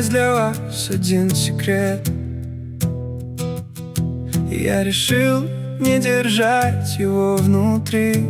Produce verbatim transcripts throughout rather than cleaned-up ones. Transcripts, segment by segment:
есть для вас один секрет. Я решил не держать его внутри.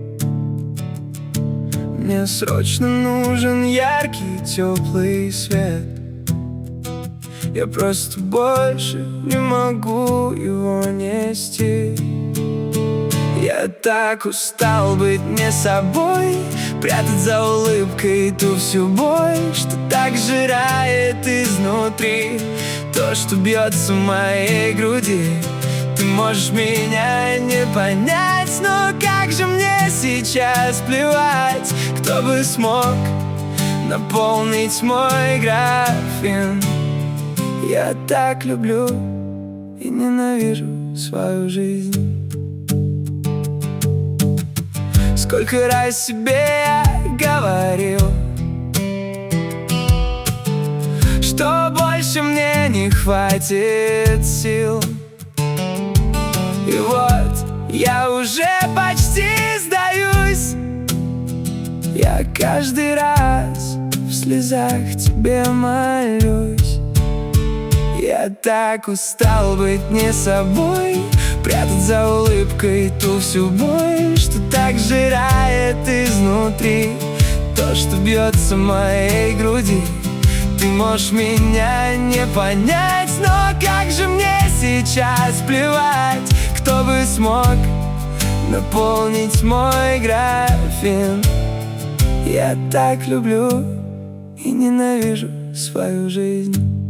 Мне срочно нужен яркий, теплый свет. Я просто больше не могу его нести. Я так устал быть не собой, прятать за улыбкой ту всю боль, что так сжирает изнутри. То, что бьется в моей груди. Ты можешь меня не понять, но как же мне сейчас плевать, кто бы смог наполнить мой графин. Я так люблю и ненавижу свою жизнь. Сколько раз себе я говорил, что больше мне не хватит сил. И вот я уже почти сдаюсь. Я каждый раз в слезах тебе молюсь. Я так устал быть не собой, прятать за улыбкой ту всю боль, что так сжирает изнутри. То, что бьется в моей груди. Ты можешь меня не понять, но как же мне сейчас плевать, кто бы смог наполнить мой графин. Я так люблю и ненавижу свою жизнь.